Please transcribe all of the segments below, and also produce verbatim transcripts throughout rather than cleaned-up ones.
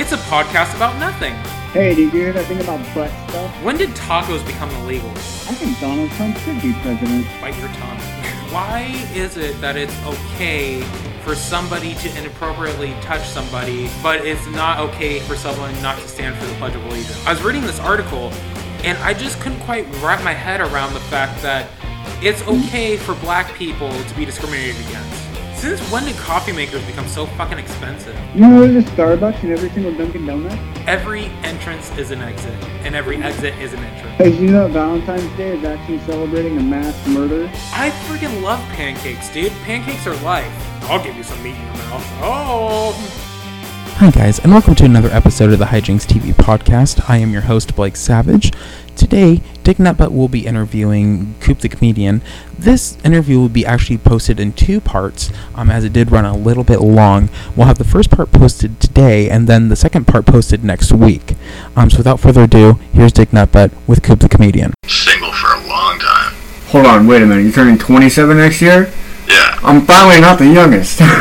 It's a podcast about nothing. Hey, did you hear that thing about butt stuff? When did tacos become illegal? I think Donald Trump should be president. Bite your tongue. Why is it that it's okay for somebody to inappropriately touch somebody, but it's not okay for someone not to stand for the Pledge of Allegiance? I was reading this article, and I just couldn't quite wrap my head around the fact that it's okay for black people to be discriminated against. Since when did coffee makers become so fucking expensive? You know there's a Starbucks in every single Dunkin' Donuts? Every entrance is an exit, and every exit is an entrance. Hey, did you know that Valentine's Day is actually celebrating a mass murder? I freaking love pancakes, dude. Pancakes are life. I'll give you some meat in your mouth. Oh! Hi guys, and welcome to another episode of the Hijinks T V podcast. I am your host, Blake Savage. Today, Dick Nutbutt will be interviewing Coop the Comedian. This interview will be actually posted in two parts, um, as it did run a little bit long. We'll have the first part posted today, and then the second part posted next week. Um, so without further ado, here's Dick Nutbutt with Coop the Comedian. Single for a long time. Hold on, wait a minute. You're turning twenty-seven next year? Yeah. I'm finally not the youngest. Yeah,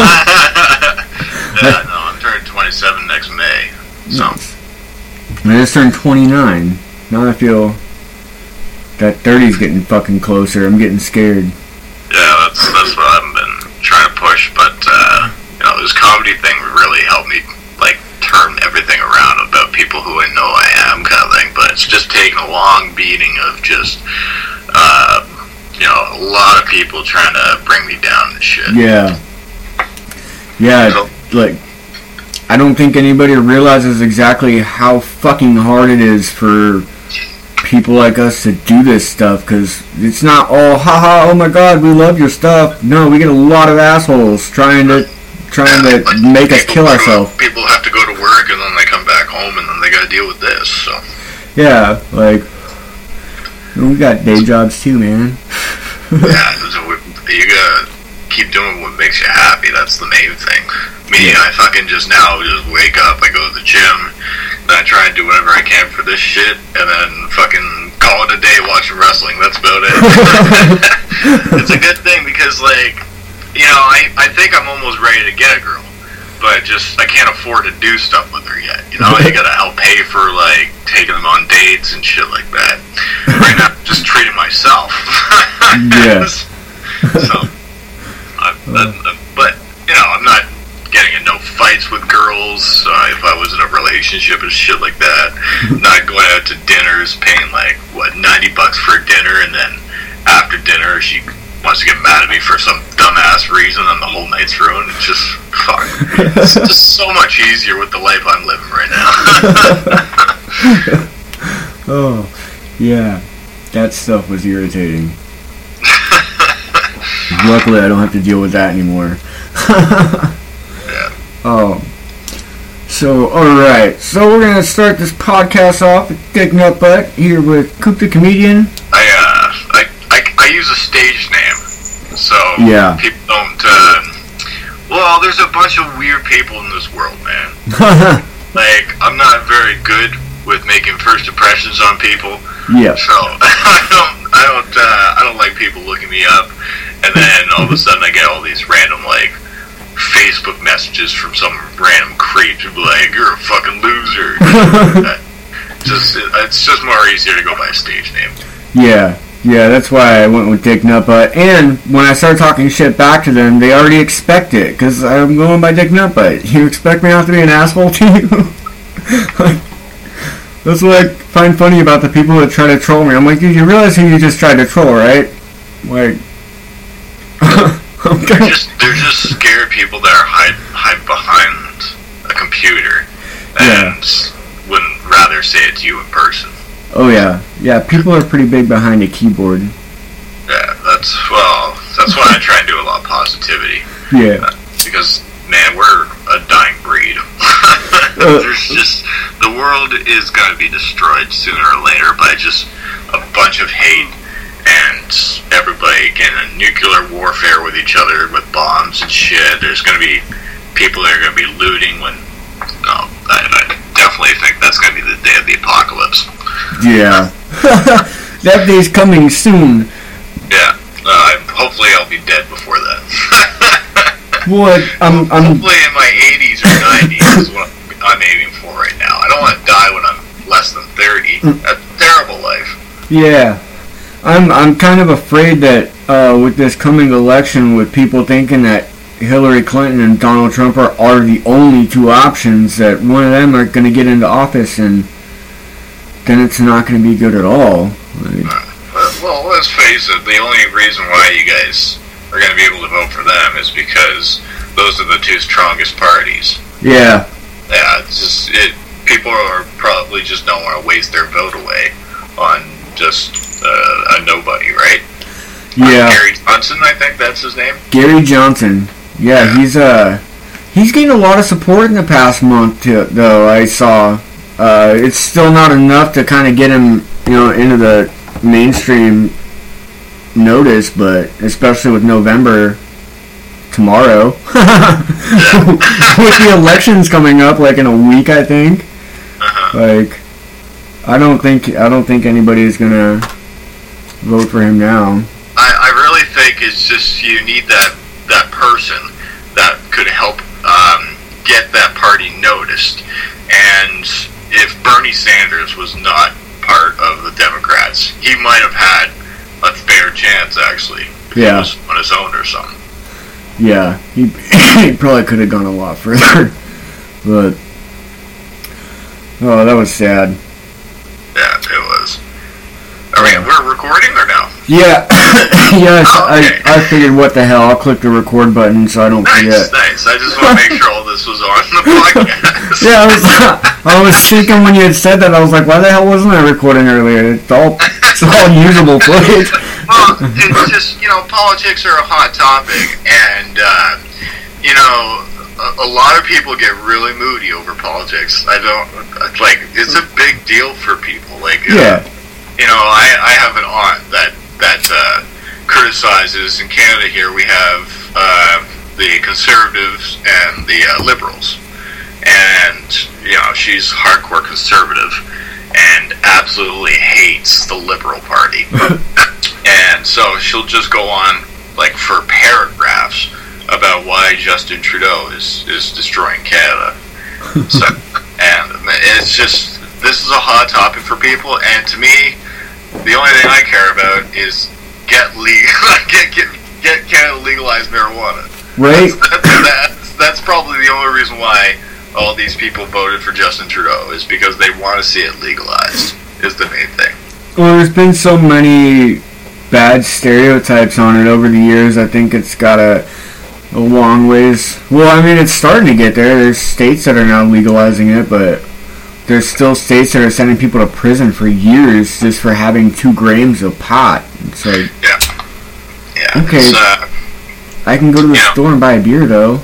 no, I'm turning twenty-seven next May. So. I just turned twenty-nine. Now I feel that thirty's getting fucking closer. I'm getting scared. Yeah, that's that's what I've been trying to push, but uh, you know, this comedy thing really helped me like turn everything around about people who I know I am, kind of thing. But it's just taken a long beating of just uh, you know, a lot of people trying to bring me down and shit. Yeah. Yeah, So, like, I don't think anybody realizes exactly how fucking hard it is for people like us to do this stuff, because it's not all, haha, oh my god, we love your stuff. No, we get a lot of assholes trying to trying to like, make us people kill go to- ourselves. People have to go to work and then they come back home and then they gotta deal with this, so. Yeah, like, we got day jobs too, man. Yeah, so we- you gotta keep doing what makes you happy. That's the main thing. Me, Yeah. I fucking just now just wake up, I go to the gym, then I try and do whatever I can for this shit, and then fucking call it a day watching wrestling. That's about it. It's a good thing because, like, you know, I, I think I'm almost ready to get a girl, but just, I can't afford to do stuff with her yet. You know, you gotta help pay for, like, taking them on dates and shit like that. Right now, I'm just treating myself. Yeah. So, I, that, uh, but, you know, I'm not getting in no fights with girls uh, if I was in a relationship and shit like that. Not going out to dinners, paying like, what, ninety bucks for dinner, and then after dinner she wants to get mad at me for some dumbass reason and the whole night's ruined. It's just, fuck. It's just so much easier with the life I'm living right now. Oh, yeah. That stuff was irritating. Luckily, I don't have to deal with that anymore. Yeah. Oh. So, alright. So, we're going to start this podcast off with Dick Nutbutt here with Coop the Comedian. I, uh, I, I, I use a stage name, so Yeah. people don't, uh, well, there's a bunch of weird people in this world, man. Like, I'm not very good with making first impressions on people, Yeah. so I don't, I don't, uh, I don't like people looking me up, and then all of a sudden I get all these random, like, Facebook messages from some random creep who be like, you're a fucking loser. just, it's just more easier to go by a stage name. Yeah. Yeah, that's why I went with Dick Nutbutt. And when I start talking shit back to them, they already expect it, because I'm going by Dick Nutbutt. You expect me not to be an asshole to you? Like, that's what I find funny about the people that try to troll me. I'm like, dude, you realize who you just tried to troll, right? Like, They're just, they're just scared people that are hide, hide behind a computer and wouldn't rather say it to you in person. oh yeah, yeah. People are pretty big behind a keyboard. Yeah, that's, well, that's why I try and do a lot of positivity. Yeah. Uh, because, man, we're a dying breed. There's just, the world is going to be destroyed sooner or later by just a bunch of hate and everybody getting a nuclear warfare with each other with bombs and shit. There's going to be people that are going to be looting when, no, I, I definitely think that's going to be the day of the apocalypse. Yeah. That day's coming soon. Yeah, uh, hopefully I'll be dead before that. What? I'm, I'm, hopefully in my eighties or nineties is what I'm aiming a terrible life. Yeah. I'm I'm kind of afraid that uh, with this coming election, with people thinking that Hillary Clinton and Donald Trump are, are the only two options, that one of them are going to get into office, and then it's not going to be good at all. Like, uh, well, let's face it, the only reason why you guys are going to be able to vote for them is because those are the two strongest parties. yeah. Yeah, it's just, it, people are probably just don't want to waste their vote away on just uh, a nobody, right? Yeah. Uh, Gary Johnson, I think that's his name. Gary Johnson. Yeah, Yeah. he's uh he's gained a lot of support in the past month too, though. I saw uh, it's still not enough to kind of get him, you know, into the mainstream notice, but especially with November tomorrow, with the elections coming up like in a week, I think. Uh-huh. Like, I don't think I don't think anybody's gonna vote for him now. I, I really think it's just you need that that person that could help um, get that party noticed. And if Bernie Sanders was not part of the Democrats, he might have had a fair chance, actually, if Yeah. he was on his own or something. Yeah, he, he probably could have gone a lot further, but oh, that was sad. Yeah, it was. I mean, we're recording or no? Yeah, yes, Okay. I, I figured what the hell, I'll click the record button so I don't Nice, forget. nice. I just want to make sure all this was on the podcast. Yeah, I was, I was thinking when you had said that, I was like, why the hell wasn't I recording earlier? It's all, it's all usable footage. Well, it's just, you know, politics are a hot topic, and, uh, you know, a, a lot of people get really moody over politics. I don't, like, it's a big deal for people. Like, uh, Yeah, you know, I, I have an aunt that, that uh, criticizes, in Canada here, we have uh, the Conservatives and the uh, Liberals. And, you know, she's hardcore conservative and absolutely hates the Liberal Party. And so she'll just go on, like, for paragraphs about why Justin Trudeau is, is destroying Canada. So, and it's just, this is a hot topic for people, and to me, the only thing I care about is get legal, get, get, get Canada legalize marijuana. right? That's, that's, that's probably the only reason why all these people voted for Justin Trudeau, is because they want to see it legalized, is the main thing. Well, there's been so many bad stereotypes on it over the years. I think it's got a, a long ways. Well, I mean, it's starting to get there. There's states that are now legalizing it, but there's still states that are sending people to prison for years just for having two grams of pot. It's like, Yeah. Yeah. Okay. It's, uh, I can go to the Yeah. store and buy a beer, though.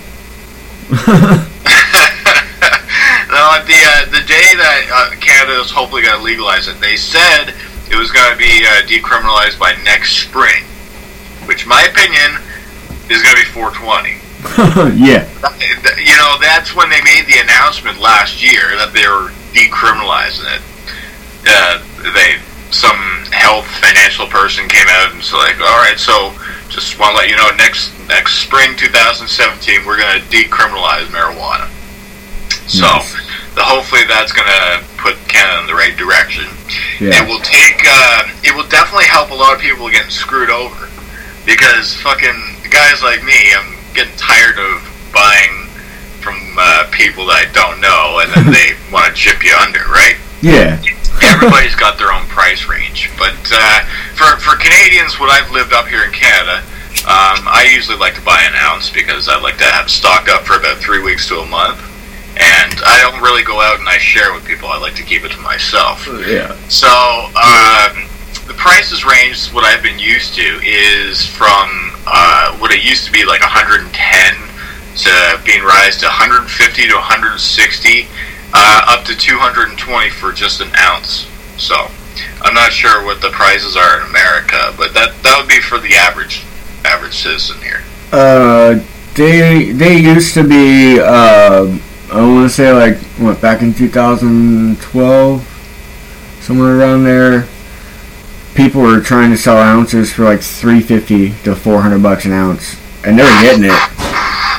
no, the uh, the day that uh, Canada is hopefully going to legalize it, they said it was going to be uh, decriminalized by next spring, which, my opinion, is going to be four twenty. Yeah. You know, that's when they made the announcement last year that they were decriminalizing it. Uh, they some health financial person came out and was like, all right, so just want to let you know, next next spring two thousand seventeen, we're going to decriminalize marijuana. So, Nice. the, hopefully that's going to put Canada in the right direction. Yeah. It will take, uh, it will definitely help a lot of people getting screwed over. Because fucking guys like me, I'm getting tired of buying from uh, people that I don't know, and then they want to chip you under, right? Yeah. Everybody's got their own price range. But uh, for, for Canadians, what I've lived up here in Canada, um, I usually like to buy an ounce because I like to have stock up for about three weeks to a month. And I don't really go out and I share with people. I like to keep it to myself. Yeah. So, um, the prices range, what I've been used to, is from uh, what it used to be like one hundred ten to being raised to one hundred fifty to one hundred sixty, uh, up to two hundred twenty for just an ounce. So, I'm not sure what the prices are in America, but that that would be for the average average citizen here. Uh, they they used to be. Uh, I want to say like what back in two thousand twelve, somewhere around there. People were trying to sell ounces for like three fifty to four hundred bucks an ounce, and they were getting it.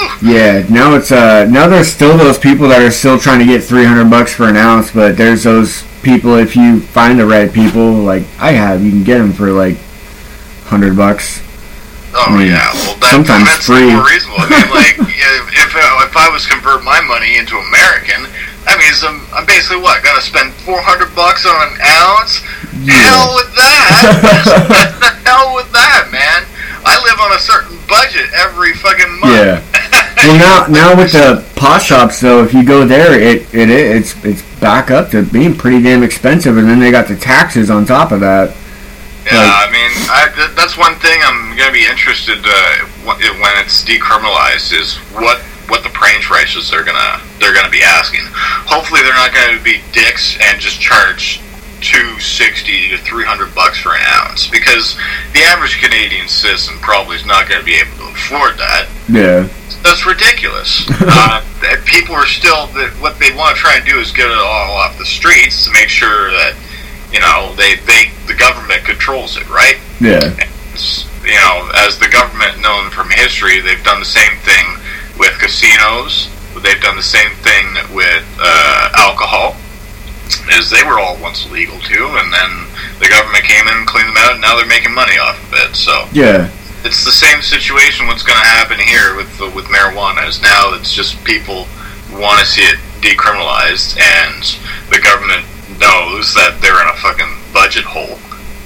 Yeah, now it's uh now there's still those people that are still trying to get three hundred bucks for an ounce, but there's those people, if you find the right people like I have, you can get them for like hundred bucks. Oh I mean, yeah, well that, sometimes that's free. more reasonable. I mean, like if if, uh, if I was to convert my money into American, that means I'm, I'm basically what gonna spend four hundred bucks on an ounce. Yeah. Hell with that! The hell with that, man. I live on a certain budget every fucking month. Yeah. Well, now now with the pot shops though, if you go there, it it it's it's back up to being pretty damn expensive, and then they got the taxes on top of that. Yeah, I mean, I, th- that's one thing I'm going to be interested uh, w- when it's decriminalized is what what the range prices they're gonna they're gonna be asking. Hopefully, they're not going to be dicks and just charge two sixty to three hundred bucks for an ounce, because the average Canadian citizen probably is not going to be able to afford that. Yeah. That's ridiculous. uh, people are still that what they want to try and do is get it all off the streets to make sure that. You know, they, they the government controls it, right? Yeah. And, you know, as the government known from history, they've done the same thing with casinos. They've done the same thing with uh, alcohol. Is they were all once legal too, and then the government came in and cleaned them out, and now they're making money off of it. So yeah, it's the same situation. What's going to happen here with with marijuana is now it's just people want to see it decriminalized, and the government knows that they're in a fucking budget hole.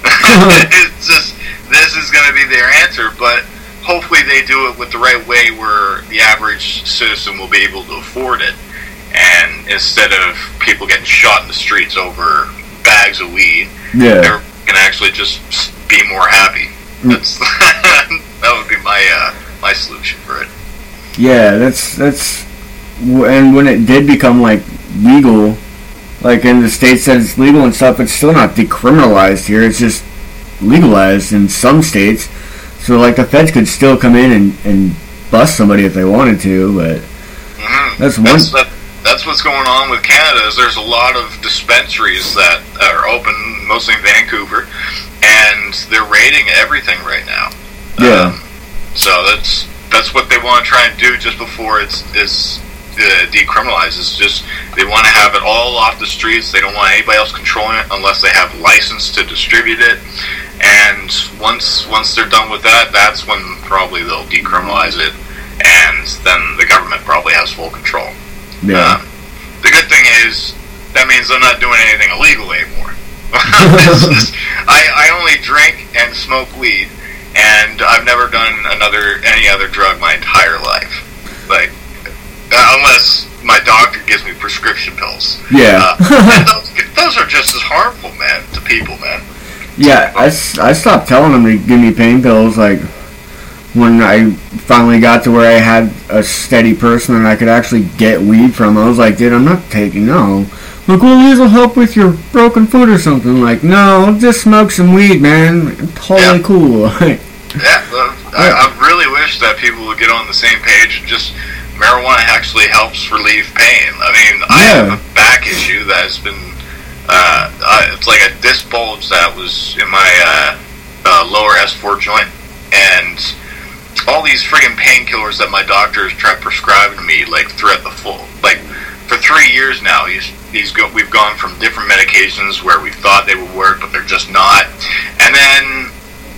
It's just, this is going to be their answer, but hopefully they do it with the right way where the average citizen will be able to afford it, and instead of people getting shot in the streets over bags of weed, yeah, they can actually just be more happy. That's that would be my uh, my solution for it. Yeah, that's that's, and when it did become like legal. Like in the states that it's legal and stuff, it's still not decriminalized here. It's just legalized in some states. So like the feds could still come in and, and bust somebody if they wanted to, but mm-hmm. that's one. That's, that, that's what's going on with Canada. Is there's a lot of dispensaries that are open, mostly in Vancouver, and they're raiding everything right now. Yeah. Um, so that's that's what they want to try and do just before it's it's. Uh, decriminalized. Is just they want to have it all off the streets. They don't want anybody else controlling it unless they have license to distribute it. And once once they're done with that, that's when probably they'll decriminalize it, and then the government probably has full control. Yeah. Uh, the good thing is that means they're not doing anything illegal anymore. just, I I only drink and smoke weed, and I've never done another any other drug my entire life. Like. Uh, unless my doctor gives me prescription pills. Yeah. Uh, and those, those are just as harmful, man, to people, man. Yeah, I, I stopped telling them to give me pain pills, like, when I finally got to where I had a steady person and I could actually get weed from. I was like, dude, I'm not taking, no. Like, well, these will help with your broken foot or something. Like, no, just smoke some weed, man. Totally yeah. cool. yeah, uh, I, I really wish that people would get on the same page and just... Marijuana actually helps relieve pain. I mean, I yeah. have a back issue that has been, uh, uh, it's like a disc bulge that was in my uh, uh, lower S four joint. And all these friggin' painkillers that my doctors tried prescribing to me, like, throughout the full, like, for three years now, he's, he's go, we've gone from different medications where we thought they would work, but they're just not. And then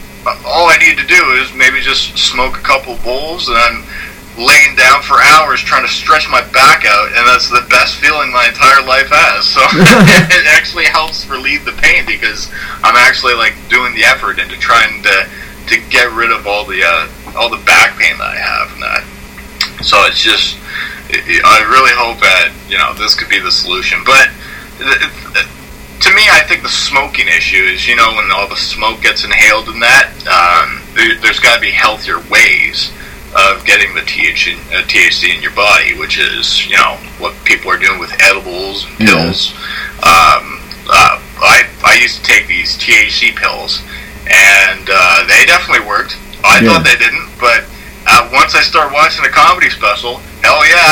all I need to do is maybe just smoke a couple bowls, and then laying down for hours trying to stretch my back out, and that's the best feeling my entire life has. So it actually helps relieve the pain because I'm actually like doing the effort into trying to to get rid of all the uh, all the back pain that I have and that. So it's just it, it, I really hope that you know this could be the solution. But it, it, to me, I think the smoking issue is you know when all the smoke gets inhaled in that, um, there, there's got to be healthier ways of getting the T H C, uh, T H C in your body, which is, you know, what people are doing with edibles and pills. Yeah. Um, uh, I I used to take these T H C pills, and uh, they definitely worked. I yeah. thought they didn't, but uh, once I started watching a comedy special, hell yeah.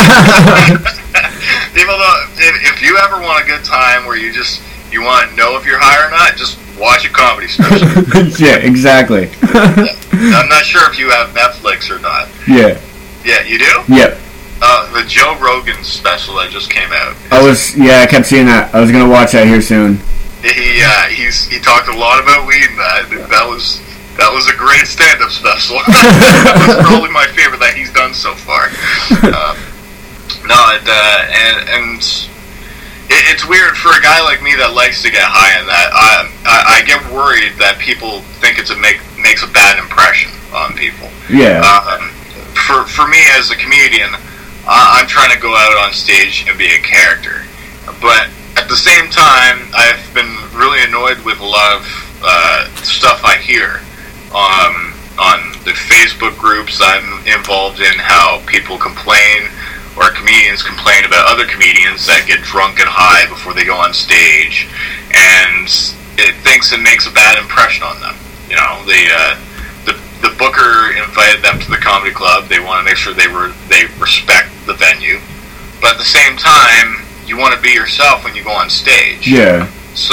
People don't, if, if you ever want a good time where you just, you want to know if you're high or not, just watch a comedy special. Yeah, exactly. I'm not sure if you have Netflix or not. Yeah. Yeah, you do? Yep. Uh, the Joe Rogan special that just came out. I was, yeah, I kept seeing that. I was gonna watch that here soon. He uh, he's he talked a lot about weed and that. That was that was a great stand-up special. That was probably my favorite that he's done so far. Uh, no, it, uh, and and it, it's weird for a guy like me that likes to get high in that. I I, I get worried that people think it's a make makes a bad impression on people. Yeah. Um, for for me as a comedian, uh, I'm trying to go out on stage and be a character, but at the same time, I've been really annoyed with a lot of uh, stuff I hear um, on the Facebook groups I'm involved in, how people complain or comedians complain about other comedians that get drunk and high before they go on stage, and it thinks it makes a bad impression on them. You know, the uh, the the booker invited them to the comedy club. They want to make sure they were they respect the venue, but at the same time, you want to be yourself when you go on stage. Yeah. So,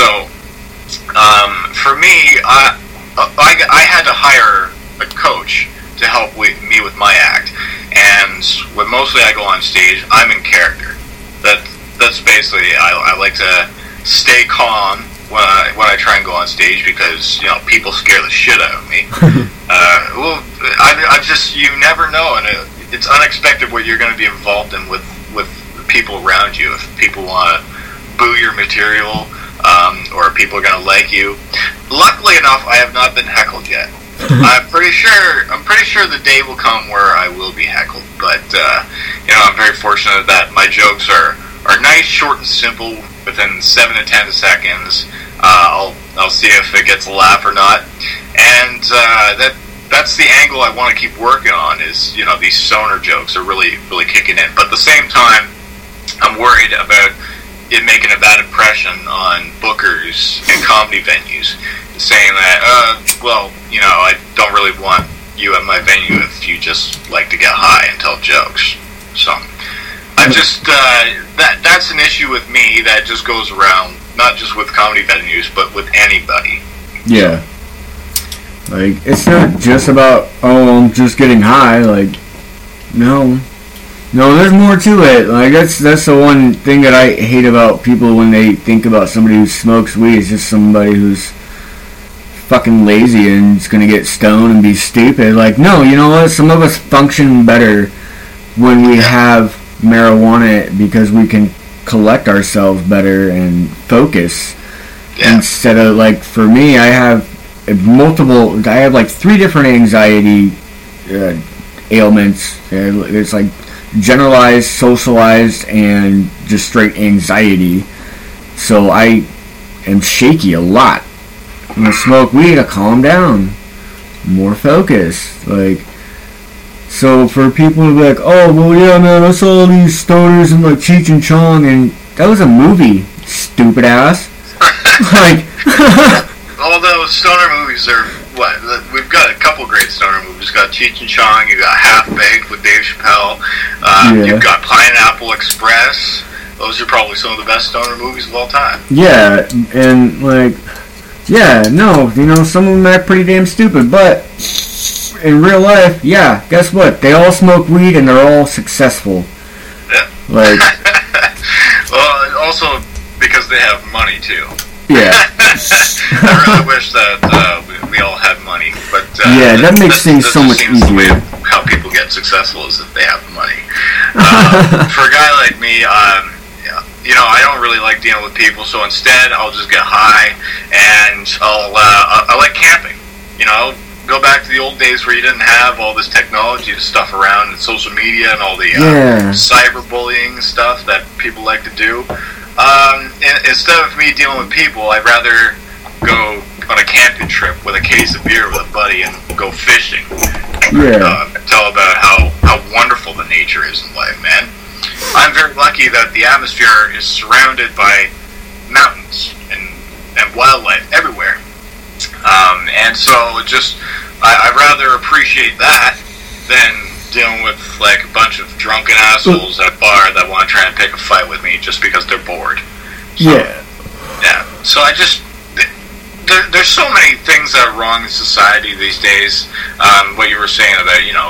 um, for me, I, I, I had to hire a coach to help with me with my act. And when mostly I go on stage, I'm in character. That that's basically, I, I like to stay calm when I, when I try and go on stage because, you know, people scare the shit out of me. uh, well, I, I just, you never know, and it, it's unexpected what you're going to be involved in with, with people around you. If people want to boo your material, um, or people are going to like you. Luckily enough, I have not been heckled yet. I'm pretty sure. I'm pretty sure the day will come where I will be heckled. But uh, you know, I'm very fortunate that my jokes are, are nice, short, and simple. Within seven to ten seconds, uh, I'll I'll see if it gets a laugh or not. And uh, that. That's the angle I want to keep working on. Is, you know, these stoner jokes are really really kicking in. But at the same time, I'm worried about it making a bad impression on bookers and comedy venues, saying that, uh, well, you know, I don't really want you at my venue if you just like to get high and tell jokes. So, I just, uh, that that's an issue with me that just goes around, not just with comedy venues, but with anybody. Yeah. Like, it's not just about, oh, I'm just getting high, like, no. No, there's more to it. Like, that's that's the one thing that I hate about people when they think about somebody who smokes weed. It's just somebody who's fucking lazy and is gonna get stoned and be stupid. Like, no, you know what? Some of us function better when we have marijuana because we can collect ourselves better and focus. Yeah. Instead of, like, for me, I have multiple, I have like three different anxiety uh, ailments. It's like generalized, socialized, and just straight anxiety. So I am shaky a lot. When I smoke weed, I calm down, more focused. Like, so for people to be like, oh, well, yeah, man, I saw all these stoners in like Cheech and Chong, and that was a movie, stupid ass. Like, all those stoner movies are what? We've got a couple great stoner movies. You've got Cheech and Chong. You got Half Baked with Dave Chappelle. Uh, yeah. You've got Pineapple Express. Those are probably some of the best stoner movies of all time. Yeah, and like, yeah, no, you know, some of them act pretty damn stupid, but in real life, yeah, guess what? They all smoke weed and they're all successful. Yeah. Like, well, also because they have money too. Yeah. I really wish that uh, we, we all had money, but uh, yeah, that makes things so much easier. How people get successful is if they have money. Uh, for a guy like me, um, you know, I don't really like dealing with people, so instead I'll just get high and I'll uh, I like camping. You know, go back to the old days where you didn't have all this technology stuff around and social media and all the uh, yeah. cyberbullying stuff that people like to do. Um, instead of me dealing with people, I'd rather go on a camping trip with a case of beer with a buddy and go fishing. Yeah. Uh, tell about how, how wonderful the nature is in life, man. I'm very lucky that the atmosphere is surrounded by mountains and, and wildlife everywhere. Um, and so just, I, I'd rather appreciate that than dealing with like a bunch of drunken assholes at a bar that want to try and pick a fight with me just because they're bored. So, yeah. Yeah. So I just, there, there's so many things that are wrong in society these days. Um, what you were saying about, you know,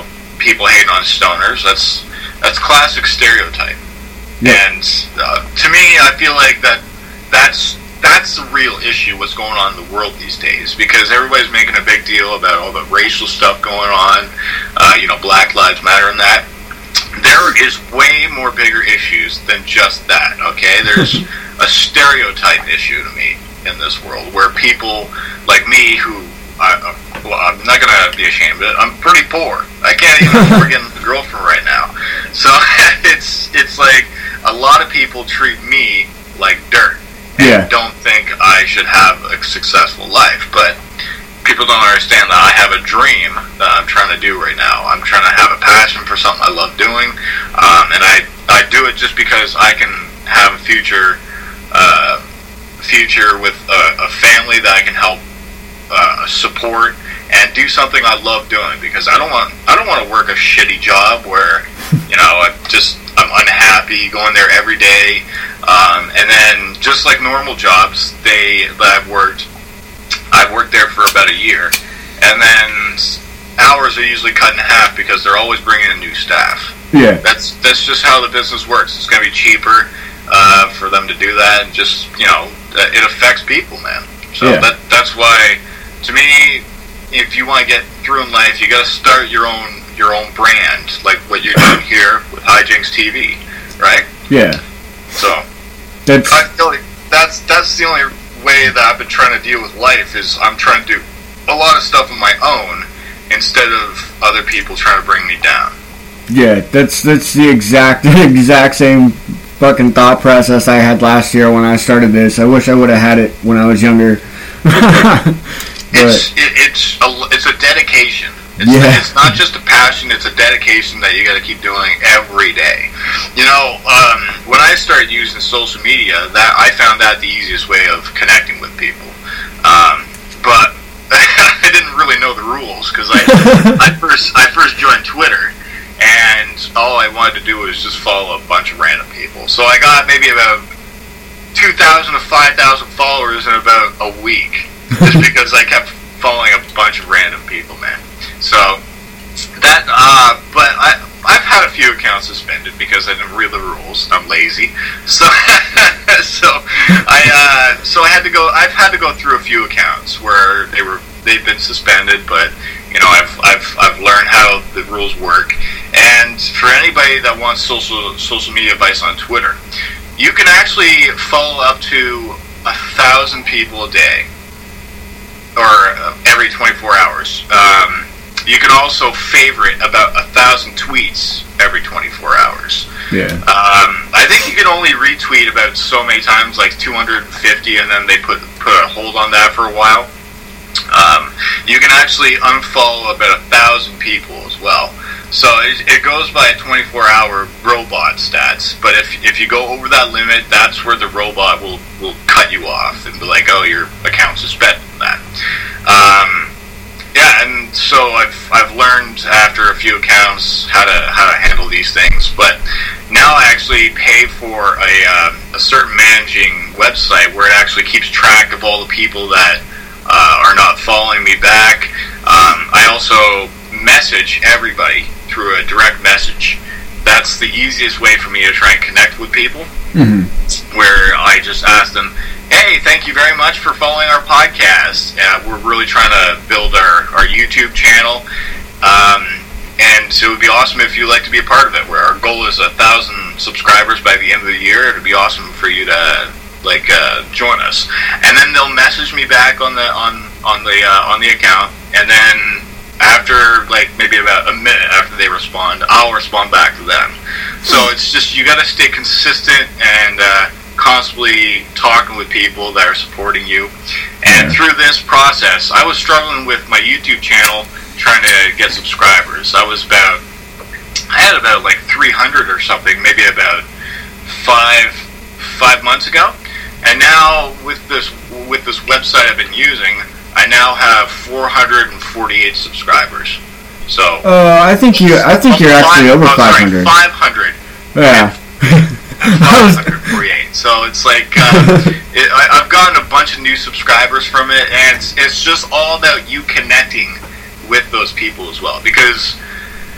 people hating on stoners. That's that's classic stereotype. Yeah. And uh, to me, I feel like that that's that's the real issue. What's going on in the world these days? Because everybody's making a big deal about all the racial stuff going on. Uh, you know, Black Lives Matter and that. There is way more bigger issues than just that, okay? There's a stereotype issue to me in this world where people like me who, I, well, I'm not going to be ashamed of it, I'm pretty poor. I can't even afford getting a girlfriend right now. So it's it's like a lot of people treat me like dirt and Yeah. don't think I should have a successful life, but people don't understand that I have a dream that I'm trying to do right now. I'm trying to have a passion for something I love doing, um, and I, I do it just because I can have a future uh, future with a, a family that I can help uh, support and do something I love doing. Because I don't want I don't want to work a shitty job where you know I just I'm unhappy going there every day, um, and then just like normal jobs, they that I've worked. I've worked there for about a year, and then hours are usually cut in half because they're always bringing in new staff. Yeah. That's that's just how the business works. It's going to be cheaper uh, for them to do that, and just you know, it affects people, man. So Yeah. that that's why, to me, if you want to get through in life, you got to start your own your own brand, like what you're doing here with Hijinks T V, right? Yeah. So That's I feel like that's that's the only way that I've been trying to deal with life is I'm trying to do a lot of stuff on my own instead of other people trying to bring me down. yeah. That's that's the exact exact same fucking thought process I had last year when I started this. I wish I would have had it when I was younger. It's it, it's a it's a dedication. It's, Yeah. it's not just a passion, it's a dedication that you got to keep doing every day. You know, um, when I started using social media, that I found that the easiest way of connecting with people. Um, but I didn't really know the rules because I, I first I first joined Twitter, and all I wanted to do was just follow a bunch of random people. So I got maybe about two thousand to five thousand followers in about a week, just because I kept following a bunch of random people, man. So that, uh, but I, I've had a few accounts suspended because I didn't read the rules. I'm lazy, so so I uh, so I had to go. I've had to go through a few accounts where they were they've been suspended, but you know I've I've I've learned how the rules work. And for anybody that wants social social media advice on Twitter, you can actually follow up to a thousand people a day, or uh, every twenty-four hours. Um, you can also favorite about a thousand tweets every twenty-four hours. yeah. Um, I think you can only retweet about so many times, like two hundred fifty, and then they put put a hold on that for a while. Um, you can actually unfollow about a thousand people as well. So it, it goes by a twenty-four hour robot stats, but if if you go over that limit, that's where the robot will, will cut you off and be like, oh, your account's suspended from that. Um, yeah, and so I've I've learned after a few accounts how to how to handle these things, but now I actually pay for a um, a certain managing website where it actually keeps track of all the people that uh, are not following me back. Um, I also message everybody through a direct message. That's the easiest way for me to try and connect with people. Mm-hmm. Where I just ask them, hey, thank you very much for following our podcast. Uh, we're really trying to build our, our YouTube channel. Um, and so it would be awesome if you'd like to be a part of it, where our goal is a thousand subscribers by the end of the year. It would be awesome for you to like uh, join us. And then they'll message me back on the on, on the uh, on the account, and then after like maybe about a minute after they respond, I'll respond back to them. So it's just, you got to stay consistent and uh, constantly talking with people that are supporting you. And through this process, I was struggling with my YouTube channel trying to get subscribers. I was about, I had about like three hundred or something, maybe about five five months ago. And now with this with this website I've been using, I now have four hundred forty-eight subscribers. So Uh, I think you. I think you're actually over five hundred. Five hundred. Yeah. five hundred forty-eight. So it's like uh, it, I, I've gotten a bunch of new subscribers from it, and it's, it's just all about you connecting with those people as well. Because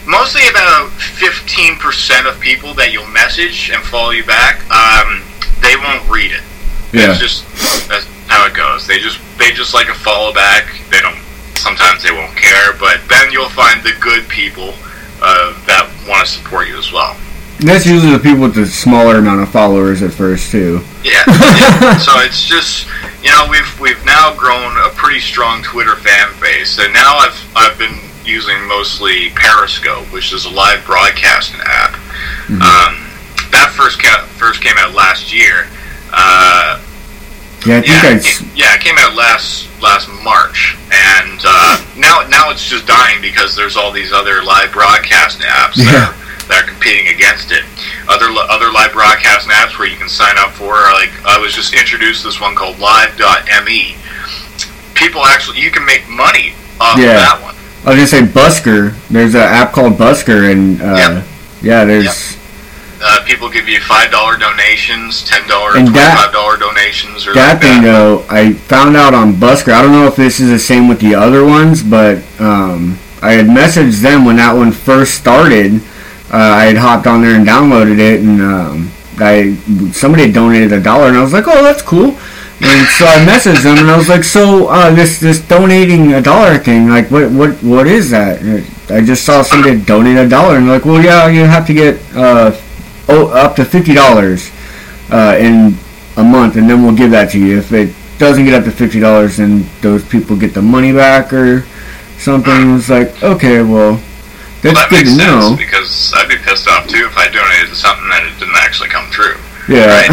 mostly about fifteen percent of people that you'll message and follow you back, um, they won't read it. Yeah. It's just that's how it goes. They just they just like a follow back. They don't. Sometimes they won't care, but then you'll find the good people uh, that want to support you as well. That's usually the people with the smaller amount of followers at first too. Yeah. yeah. So it's just, you know, we've we've now grown a pretty strong Twitter fan base, and now I've I've been using mostly Periscope, which is a live broadcasting app. Mm-hmm. Um, that first ca- first came out last year. Uh, yeah, I think yeah, I it, yeah, it came out last last March, and uh, now now it's just dying because there's all these other live broadcasting apps yeah. that, are, that are competing against it. Other other live broadcasting apps where you can sign up for are like, I was just introduced to this one called live dot me. People actually, you can make money off yeah. of that one. I was gonna say Busker. There's an app called Busker, and uh, yep. yeah, there's. Yep. Uh, people give you five dollar donations, ten dollar, twenty-five dollar donations, or that like thing that. though, I found out on Busker. I don't know if this is the same with the other ones, but um, I had messaged them when that one first started. Uh, I had hopped on there and downloaded it, and um, I somebody had donated a dollar, and I was like, "Oh, that's cool." And so I messaged them, and I was like, "So uh, this this donating a dollar thing, like, what what what is that?" And I just saw somebody donate a dollar, and they're like, "Well, yeah, you have to get uh, oh, up to fifty dollars uh, in a month, and then we'll give that to you. If it doesn't get up to fifty dollars, then those people get the money back or something." It's like, okay, well. That's well, that good makes to know. sense, because I'd be pissed off too if I donated to something that it didn't actually come true. Yeah. Right?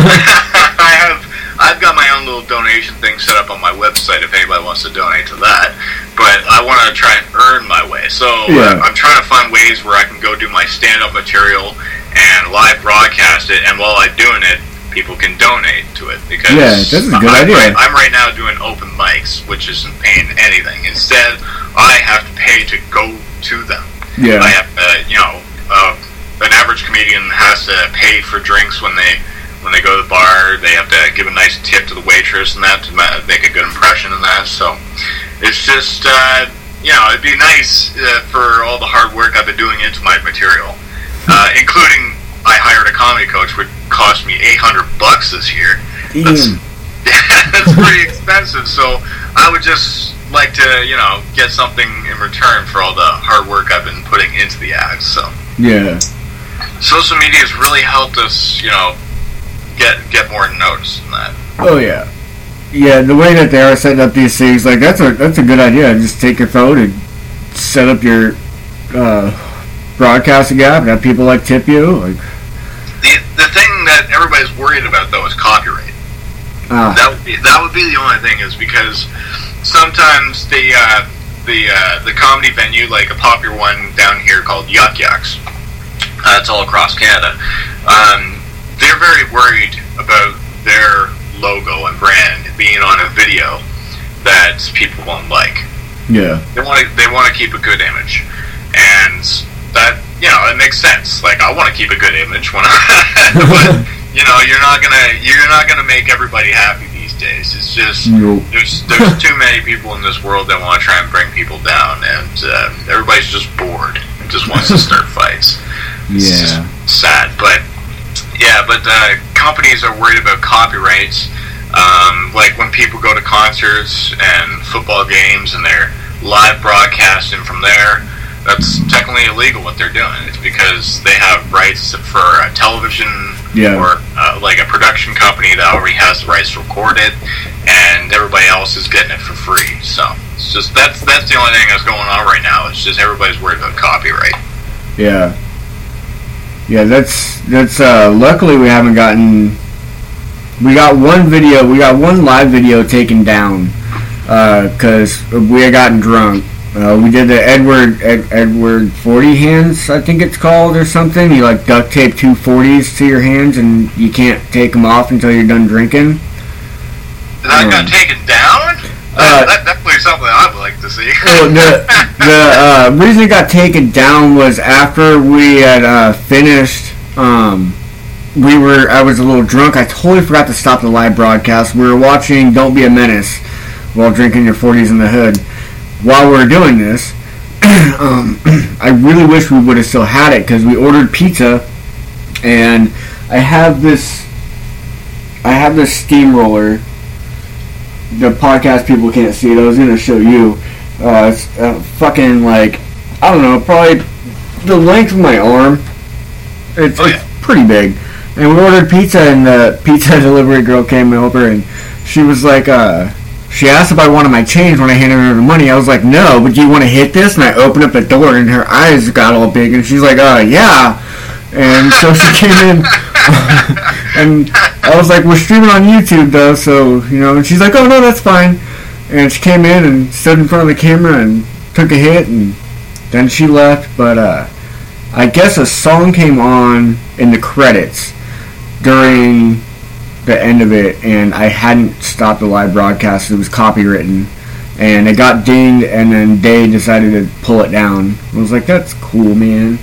So, I have, I've got my own little donation thing set up on my website if anybody wants to donate to that. But I want to try and earn my way. So Yeah. uh, I'm trying to find ways where I can go do my stand-up material and live broadcast it, and while I'm doing it, people can donate to it. Because Yeah, that's a good I'm idea. Right, I'm right now doing open mics, which isn't paying anything. Instead, I have to pay to go to them. Yeah. I have, uh, you know, uh, an average comedian has to pay for drinks when they when they go to the bar. They have to give a nice tip to the waitress and that to ma- make a good impression and that. So it's just, uh, you know, it'd be nice uh, for all the hard work I've been doing into my material, uh, including I hired a comedy coach, which cost me eight hundred bucks this year. That's, that's pretty expensive. So I would just like to, you know, get something in return for all the hard work I've been putting into the ads. So Yeah. social media has really helped us, you know, get get more noticed in that. Oh yeah. Yeah, the way that they are setting up these things, like that's a that's a good idea. Just take your phone and set up your uh, broadcasting app and have people like tip you. Like The the thing that everybody's worried about though is copyright. ah. That would be that would be the only thing, is because sometimes the uh, the uh, the comedy venue, like a popular one down here called Yuck Yucks, uh, it's all across Canada. Um, they're very worried about their logo and brand being on a video that people won't like. Yeah. They want to they want to keep a good image, and that, you know, it makes sense. Like, I want to keep a good image when I, but you know, you're not gonna you're not gonna make everybody happy these days. It's just Nope. there's there's too many people in this world that want to try and bring people down, and uh, everybody's just bored and just wants to start fights. It's just Yeah. sad, but yeah, but uh, companies are worried about copyrights. Um, like when people go to concerts and football games and they're live broadcasting from there, that's technically illegal what they're doing. It's because they have rights for a television Yeah. or uh, like a production company that already has the rights to record it, and everybody else is getting it for free. So it's just that's that's the only thing that's going on right now. It's just everybody's worried about copyright. Yeah. Yeah, that's that's uh luckily we haven't gotten we got one video, we got one live video taken down uh cuz we had gotten drunk. Uh, we did the Edward Ed, Edward forty hands, I think it's called, or something. You like duct tape two forties to your hands and you can't take them off until you're done drinking. That Um, got taken down? uh, That, that definitely something I would like to see. Well, the the uh, reason it got taken down was after we had uh, finished. Um, we were. I was a little drunk. I totally forgot to stop the live broadcast. We were watching "Don't Be a Menace" while drinking your forties in the hood. While we were doing this, um, I really wish we would have still had it because we ordered pizza, and I have this, I have this steamroller. The podcast people can't see it. I was gonna show you. Uh, it's uh, fucking like, I don't know, probably the length of my arm. It's, Oh, yeah. it's pretty big. And we ordered pizza, and the pizza delivery girl came over, and she was like, uh, she asked if I wanted my change when I handed her the money. I was like, no, but do you want to hit this? And I opened up the door, and her eyes got all big, and she's like, uh, yeah. And so she came in, and I was like, we're streaming on YouTube, though, so, you know, and she's like, oh, no, that's fine. And she came in and stood in front of the camera and took a hit, and then she left. But uh, I guess a song came on in the credits during the end of it, and I hadn't stopped the live broadcast. It was copywritten, and it got dinged, and then they decided to pull it down. I was like, that's cool, man.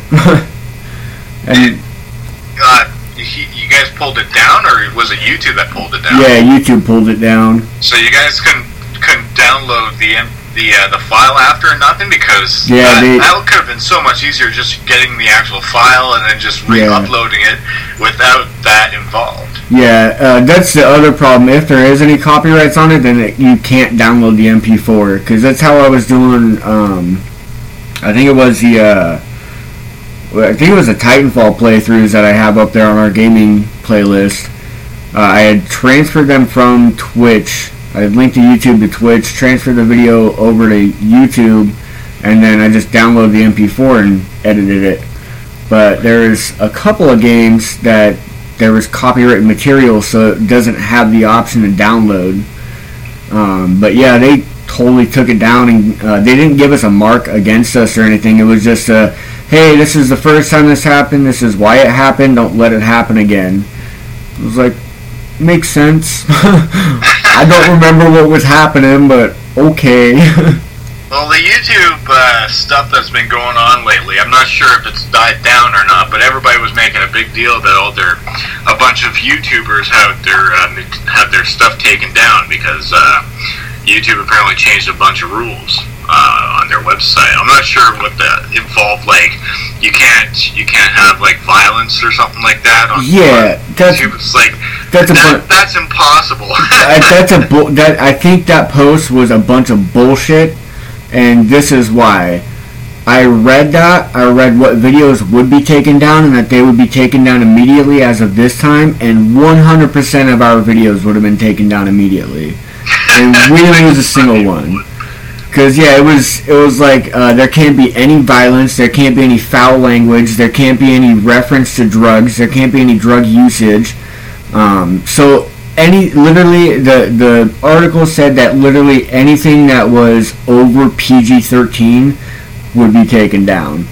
And Uh, you, you guys pulled it down, or was it YouTube that pulled it down? yeah, YouTube pulled it down. So you guys couldn't couldn't download the M- the uh, the file after or nothing, because Yeah, that, they- that could have been so much easier just getting the actual file and then just Yeah. re-uploading it without that involved. Yeah, uh, that's the other problem. If there is any copyrights on it, then it, you can't download the M P four, because that's how I was doing. Um, I think it was the. Uh, well, I think it was the Titanfall playthroughs that I have up there on our gaming playlist. Uh, I had transferred them from Twitch. I had linked to YouTube to Twitch, transferred the video over to YouTube, and then I just downloaded the M P four and edited it. But there's a couple of games that there was copyrighted material, so it doesn't have the option to download. Um, but yeah, they totally took it down, and uh, they didn't give us a mark against us or anything. It was just a, hey, this is the first time this happened, this is why it happened, don't let it happen again. It was like, makes sense. I don't remember what was happening, but okay. Well, the YouTube uh, stuff that's been going on lately, I'm not sure if it's died down or not, but everybody was making a big deal that all their, a bunch of YouTubers had their uh, had their stuff taken down because uh, YouTube apparently changed a bunch of rules uh, on their website. I'm not sure what the involved, like you can't you can't have like violence or something like that on Yeah, on that's- YouTube. It's like that's a that, bu- that's impossible. I, that's a bu- that I think that post was a bunch of bullshit, and this is why. I read that. I read what videos would be taken down and that they would be taken down immediately as of this time, and one hundred percent of our videos would have been taken down immediately, and we didn't lose a single one. Because yeah, it was it was like uh, there can't be any violence, there can't be any foul language, there can't be any reference to drugs, there can't be any drug usage. Um, so any literally the the article said that literally anything that was over P G thirteen would be taken down,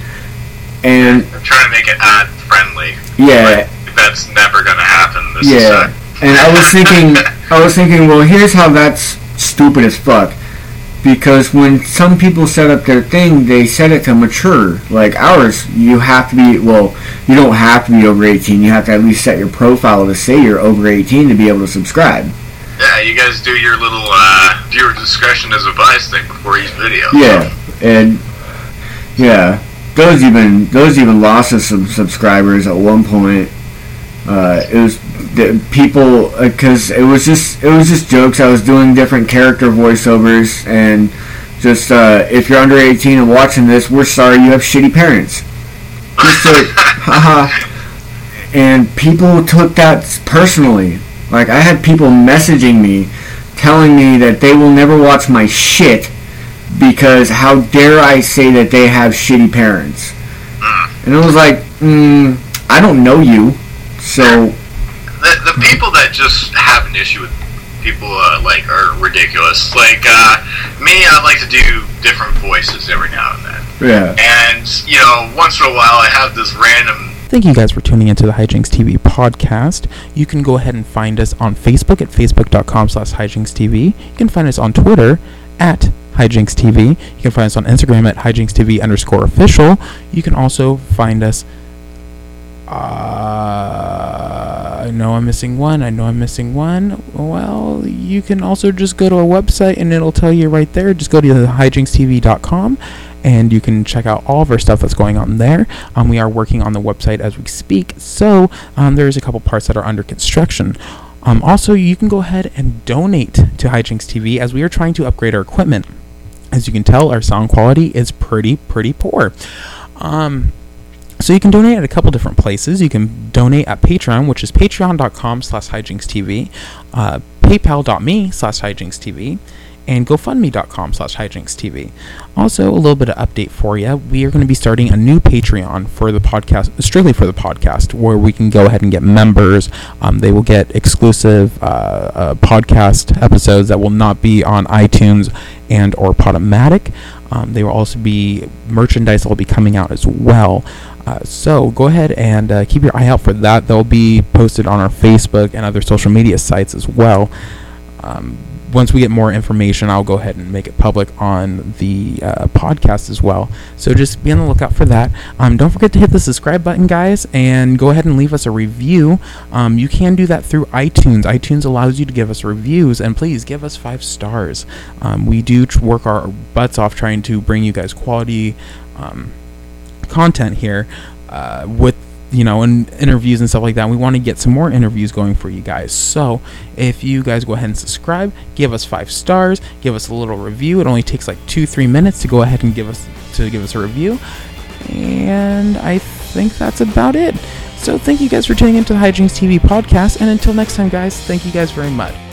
and I'm trying to make it ad friendly. yeah, But that's never gonna happen. This is yeah. uh, And I was thinking, I was thinking, well, here's how that's stupid as fuck. Because when some people set up their thing, they set it to mature. Like ours, you have to be, well, you don't have to be over eighteen. You have to at least set your profile to say you're over eighteen to be able to subscribe. Yeah, you guys do your little uh, viewer discretion as advice thing before each video. Yeah, and yeah, those even those even lost us some subscribers at one point. Uh, it was the people because uh, it was just it was just jokes. I was doing different character voiceovers, and just uh, if you're under eighteen and watching this, we're sorry you have shitty parents. Just like, haha. And people took that personally. Like I had people messaging me, telling me that they will never watch my shit because how dare I say that they have shitty parents. And it was like, mm, I don't know you. So The, the people that just have an issue with people uh, like are ridiculous. Like uh, me, I like to do different voices every now and then. yeah, And you know, once in a while, I have this random. Thank you guys for tuning into the Hijinks T V podcast. You can go ahead and find us on Facebook at facebook.com slash hijinkstv. You can find us on Twitter at hijinkstv. You can find us on Instagram at hijinkstv underscore official. You can also find us... Uh, I know I'm missing one. I know I'm missing one. Well, you can also just go to our website and it'll tell you right there. Just go to the hijinkstv dot com and you can check out all of our stuff that's going on there. Um, we are working on the website as we speak, so um, there's a couple parts that are under construction. Um, also, you can go ahead and donate to Hijinks T V as we are trying to upgrade our equipment. As you can tell, our sound quality is pretty, pretty poor. Um, so you can donate at a couple different places. You can donate at Patreon, which is patreon.com slash hijinkstv, uh, paypal.me slash hijinkstv, and gofundme.com slash hijinks.tv. Also, a little bit of update for you. We are going to be starting a new Patreon for the podcast, strictly for the podcast, where we can go ahead and get members. Um, they will get exclusive uh, uh, podcast episodes that will not be on iTunes and or Podomatic. Um, they will also be merchandise that will be coming out as well. Uh, so go ahead and uh, keep your eye out for that. They'll be posted on our Facebook and other social media sites as well. Um, once we get more information, I'll go ahead and make it public on the uh, podcast as well. So just be on the lookout for that. Um, don't forget to hit the subscribe button, guys, and go ahead and leave us a review. Um, you can do that through iTunes. iTunes allows you to give us reviews, and please give us five stars. Um, we do tr- work our butts off trying to bring you guys quality um, content here uh, with you know, and interviews and stuff like that. We want to get some more interviews going for you guys. So if you guys go ahead and subscribe, give us five stars, give us a little review. It only takes like two, three minutes to go ahead and give us to give us a review. And I think that's about it. So thank you guys for tuning into the Hijinks T V podcast. And until next time, guys, thank you guys very much.